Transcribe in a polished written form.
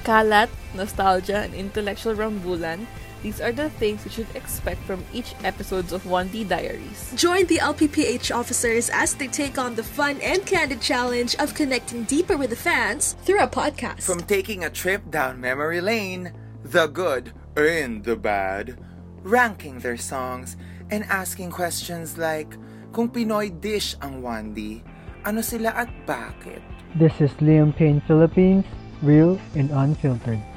kalat, nostalgia, and intellectual rambulan, these are the things you should expect from each episodes of 1D Diaries. Join the LPPH officers as they take on the fun and candid challenge of connecting deeper with the fans through a podcast. From taking a trip down memory lane, the good and the bad, ranking their songs, and asking questions like, kung Pinoy dish ang 1D, ano sila at bakit? This is Liam Payne Philippines, real and unfiltered.